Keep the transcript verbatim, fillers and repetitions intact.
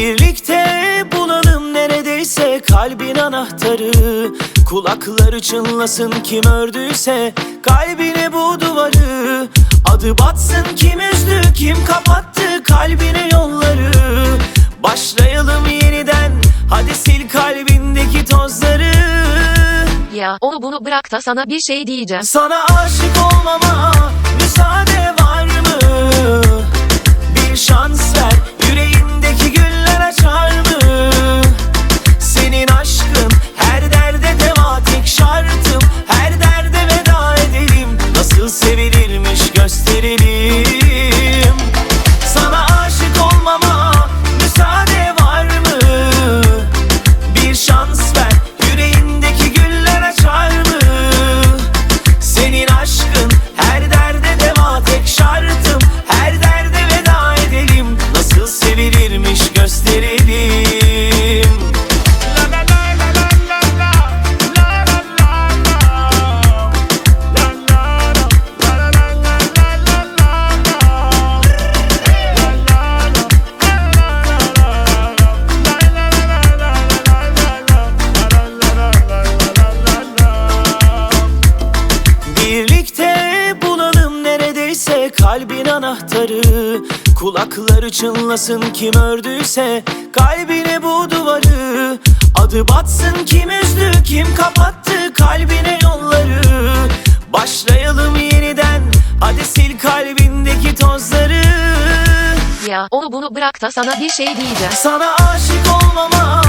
Birlikte bulalım neredeyse kalbin anahtarı. Kulakları çınlasın kim ördüyse kalbine bu duvarı. Adı batsın kim üzdü kim kapattı kalbine yolları. Başlayalım yeniden, hadi sil kalbindeki tozları. Ya onu bunu bırak da sana bir şey diyeceğim. Sana aşık olmama müsaade var mı? Bir şans ver, yüreğindeki güller açar mı? Senin aşkın her derde deva, tek şartım her derde veda edelim. Nasıl sevilirmiş gösterelim. Sana aşık olmama müsaade var mı? Bir şans ver, yüreğindeki güller açar mı? Senin aşkın her derde deva, tek şartım her derde veda edelim. Nasıl sevilirmiş gösterelim. Birlikte bulalım neredeyse kalbin anahtarı. Kulakları çınlasın kim ördüyse kalbine bu duvarı. Adı batsın kim üzdü kim kapattı kalbine yolları. Başlayalım yeniden, hadi sil kalbindeki tozları. Ya onu bunu bırak da sana bir şey diyeceğim. Sana aşık olmama